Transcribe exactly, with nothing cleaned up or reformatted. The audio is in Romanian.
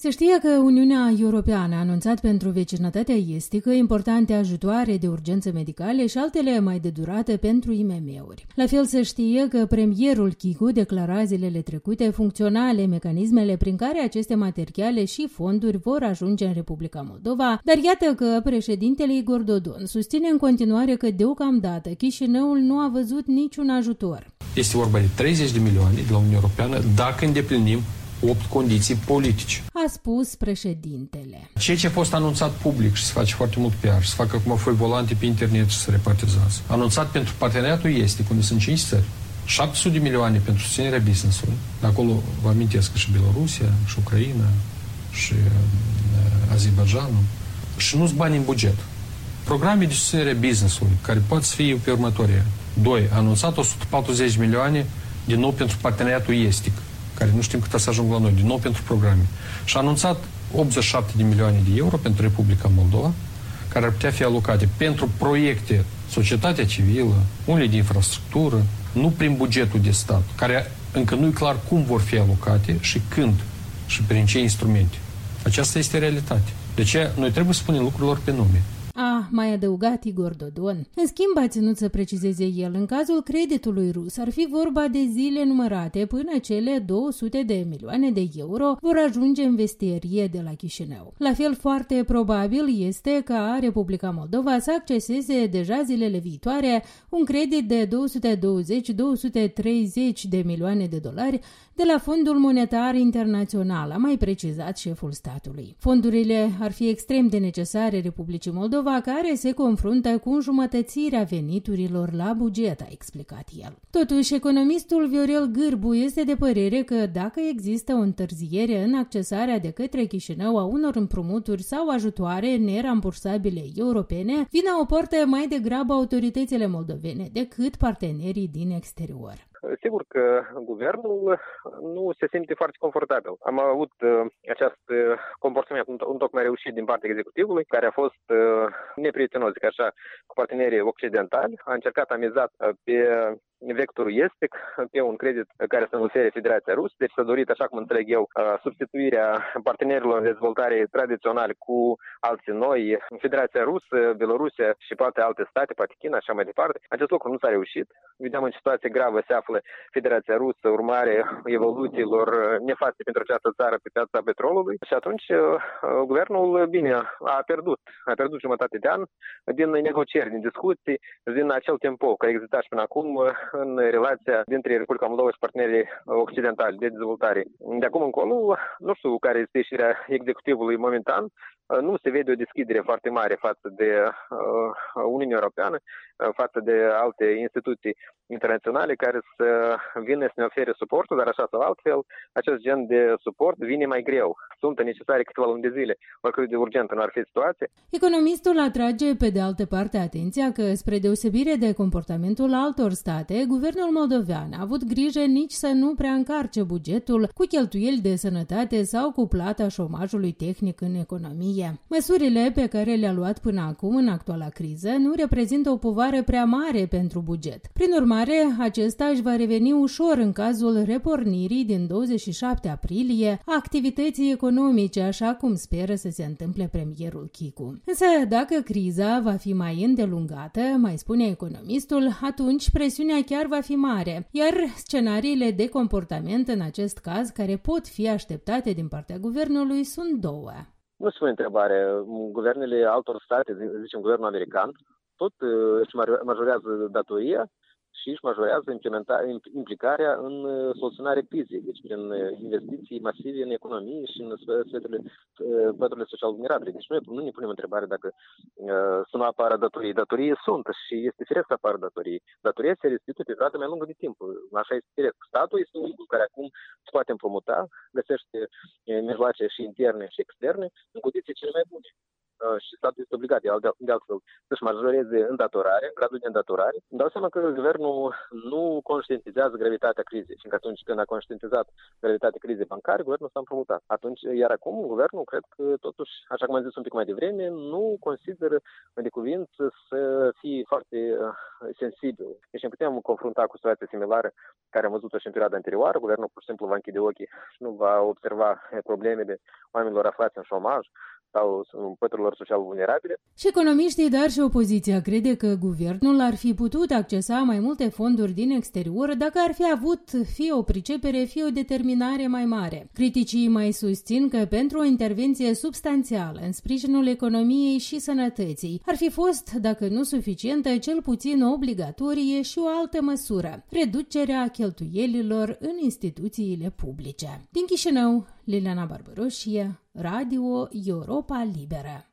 Se știe că Uniunea Europeană a anunțat pentru vecinătatea estică importante ajutoare de urgență medicale și altele mai de durată pentru I M M-uri. La fel se știe că premierul Chicu declara zilele trecute funcționale mecanismele prin care aceste materiale și fonduri vor ajunge în Republica Moldova, dar iată că președintele Igor Dodon susține în continuare că deocamdată Chișinăul nu a văzut niciun ajutor. Este vorba de treizeci de milioane de la Uniunea Europeană dacă îndeplinim opt condiții politice. A spus președintele. Ceea ce a fost anunțat public și se face foarte mult P R, se fac acum foi volante pe internet și se repartizează. Anunțat pentru parteneriatul estic, unde sunt cinci țări, șapte sute de milioane pentru susținerea business-ului. De acolo vă amintesc că și Belarusia, și Ucraina, și uh, Azerbaijanul. Și nu-s bani în buget. Programe de susținere business-ului, care pot să fie pe următorii. Doi. Anunțat o sută patruzeci de milioane din nou pentru parteneriatul estic, care nu știm cât să ajung la noi, din nou pentru programe. Și a anunțat optzeci și șapte de milioane de euro pentru Republica Moldova, care ar putea fi alocate pentru proiecte societatea civilă, unele de infrastructură, nu prin bugetul de stat, care încă nu e clar cum vor fi alocate și când și prin ce instrumente. Aceasta este realitate. De ce noi trebuie să spunem lucrurilor pe nume. A mai adăugat Igor Dodon. În schimb, a ținut să precizeze el, în cazul creditului rus ar fi vorba de zile numărate până cele două sute de milioane de euro vor ajunge în vestierie de la Chișinău. La fel, foarte probabil este ca Republica Moldova să acceseze deja zilele viitoare un credit de două sute douăzeci - două sute treizeci de milioane de dolari de la Fondul Monetar Internațional, a mai precizat șeful statului. Fondurile ar fi extrem de necesare Republicii Moldova, care se confruntă cu înjumătățirea veniturilor la buget, a explicat el. Totuși, economistul Viorel Gârbu este de părere că dacă există o întârziere în accesarea de către Chișinău a unor împrumuturi sau ajutoare nerambursabile europene, vina o poartă mai degrabă autoritățile moldovene decât partenerii din exterior. Sigur că guvernul nu se simte foarte confortabil. Am avut uh, acest uh, comportament un tocmai reușit din partea executivului, care a fost uh, neprietenos, zic așa, cu partenerii occidentali. A încercat, a mizat uh, pe vectorul estic, pe un credit care să-l ofere Federația Rusă. Deci s-a dorit, așa cum înțeleg eu, substituirea partenerilor în dezvoltare tradiționale cu alții noi, Federația Rusă, Belarusia și poate alte state, poate China, așa mai departe. Acest lucru nu s-a reușit. Vedem în situație gravă se află Federația Rusă, urmare evoluțiilor nefaste pentru această țară pe piața petrolului. Și atunci guvernul, bine, a pierdut. A pierdut jumătate de an din negocieri, din discuții, din acel tempo care exista și până acum în relația dintre Republica Moldova și partenerii occidentali de dezvoltare. De acum încolo, nu știu care este ieșirea executivului momentan, nu se vede o deschidere foarte mare față de uh, Uniunea Europeană, uh, față de alte instituții internaționale care să vină să ne ofere suportul, dar așa sau altfel, acest gen de suport vine mai greu. Sunt necesare câteva luni de zile, oricât de urgentă nu ar fi situație. Economistul atrage pe de altă parte atenția că, spre deosebire de comportamentul altor state, guvernul moldovean a avut grijă nici să nu prea încarce bugetul cu cheltuieli de sănătate sau cu plata șomajului tehnic în economie. Măsurile pe care le-a luat până acum în actuala criză nu reprezintă o povară prea mare pentru buget. Prin urmare, acesta își va reveni ușor în cazul repornirii din douăzeci și șapte aprilie a activității economice, așa cum speră să se întâmple premierul Chicu. Însă, dacă criza va fi mai îndelungată, mai spune economistul, atunci presiunea chiar va fi mare, iar scenariile de comportament în acest caz care pot fi așteptate din partea guvernului sunt două. Nu se pune întrebare. Guvernele altor state, zicem guvernul american, tot își majorează datoria și își majorează implicarea în soluționarea crizei, deci prin investiții masive în economie și în sferele păturile social vulnerabile. Deci noi nu ne punem întrebare dacă uh, să nu apară datorii. Datorii sunt și este firesc să apară datorii. Datoria se restituie pe perioadă mai lungă de timp. Așa este firesc. Statul este un lucru care acum se poate împrumuta, găsește mijloace și interne și externe în condiții cele mai bune. și statul este obligat de altfel să-și majoreze îndatorare, gradul de îndatorare. Îmi dau seama că guvernul nu conștientizează gravitatea crizei, fiindcă atunci când a conștientizat gravitatea crizei bancare, guvernul s-a împrumutat. Atunci, iar acum, guvernul, cred că totuși, așa cum am zis un pic mai devreme, nu consideră de cuvință să fie foarte uh, sensibil. Deci ne putem confrunta cu situația similară care am văzut-o și în perioada anterioară. Guvernul pur și simplu va închide ochii și nu va observa problemele oamenilor aflați în șomaj sau păturilor social vulnerabile. Și economiștii, dar și opoziția crede că guvernul ar fi putut accesa mai multe fonduri din exterior dacă ar fi avut fie o pricepere, fie o determinare mai mare. Criticii mai susțin că pentru o intervenție substanțială în sprijinul economiei și sănătății ar fi fost, dacă nu suficientă, cel puțin obligatorie și o altă măsură, reducerea cheltuielilor în instituțiile publice. Din Chișinău, Liliana Barbaroșie, Radio Europa Liberă.